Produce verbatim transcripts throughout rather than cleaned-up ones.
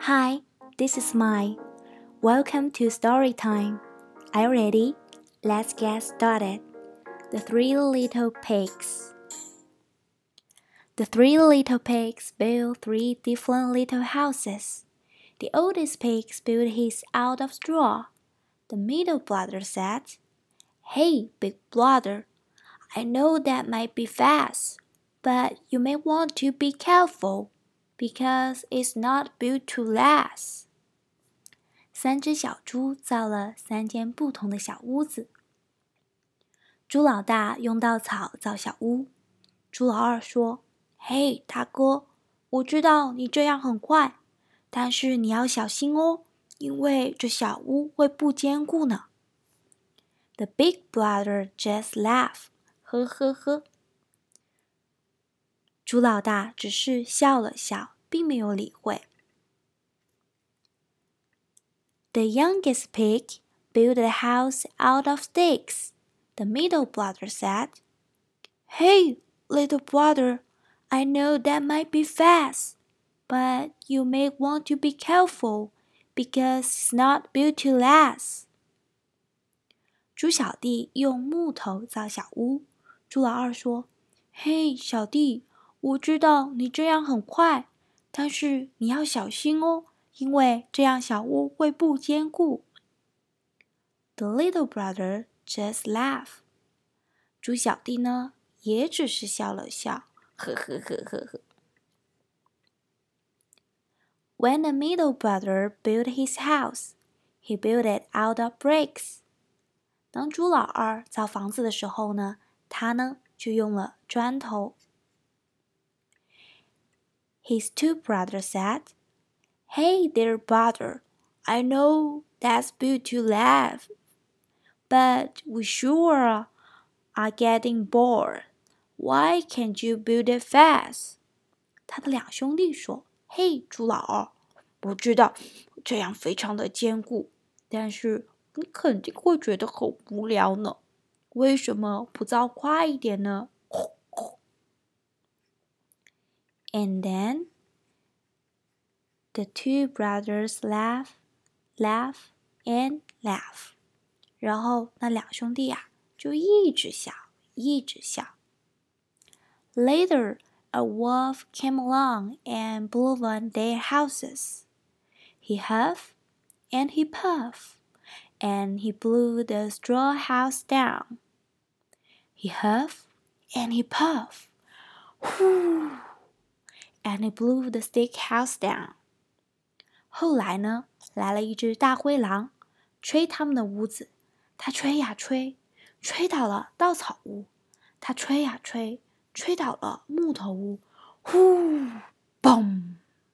Hi, this is Mai. Welcome to Story Time. Are you ready? Let's get started. The Three Little Pigs. The three little pigs built three different little houses. The oldest pig built his out of straw. The middle brother said, "Hey, big brother, I know that might be fast, but you may want to be careful, because it's not built to last." 三只小猪造了三间不同的小屋子。猪老大用稻草造小屋。猪老二说：“嘿，大哥，我知道你这样很快，但是你要小心哦，因为这小屋会不坚固呢。” The big brother just laughed. 呵呵呵。猪老大只是笑了笑，并没有理会。The youngest pig built a house out of sticks. The middle brother said, "Hey, little brother, I know that might be fast, but you may want to be careful, because it's not built to last." 猪小弟用木头造小屋。猪老二说：“嘿，小弟，我知道你这样很快，但是你要小心哦，因为这样小屋会不坚固。” The little brother just laughed. 猪小弟呢，也只是笑了笑，呵呵呵呵呵。When the middle brother built his house, he built it out of bricks. 当猪老二造房子的时候呢，他呢就用了砖头。His two brothers said, "Hey there, brother, I know that's built to last, but we sure are getting bored. Why can't you build it fast?" 他的两兄弟说：“嘿，猪老二，我知道这样非常的坚固，但是你肯定会觉得很无聊呢。为什么不造快一点呢？” And then the two brothers laugh, laugh, and laugh. 然后那两兄弟啊，就一直笑，一直笑。Later, a wolf came along and blew on their houses. He huffed and he puffed, and he blew the straw house down. He huffed and he puffed, whoo, and he blew the stick house down. 后来呢，来了一只大灰狼，吹他们的屋子。他吹呀吹，吹倒了稻草屋。他吹呀吹，吹倒了木头屋。呼，嘣！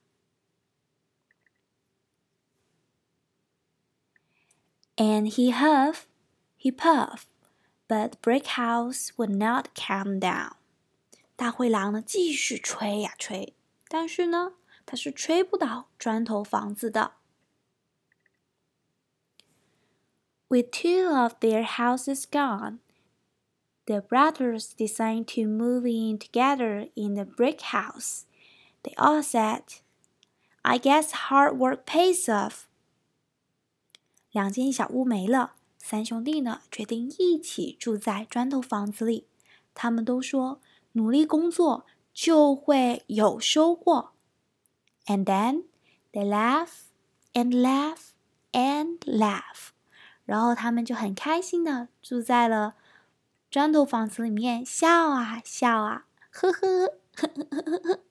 And he huffed, he puffed, but the brick house would not come down. 大灰狼呢，继续吹呀吹，但是呢，它是吹不倒砖头房子的。With two of their houses gone, the brothers decided to move in together in the brick house. They all said, "I guess hard work pays off." 两间小屋没了，三兄弟呢决定一起住在砖头房子里。他们都说，努力工作就会有收获。And then they laugh and laugh and laugh. 然后他们就很开心的住在了砖头房子里面，笑啊笑啊，呵呵呵呵呵呵。